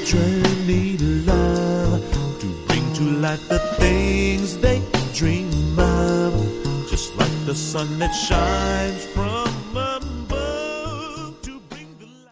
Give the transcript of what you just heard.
children need love to bring to life the things they dream of. Just like the sun that shines from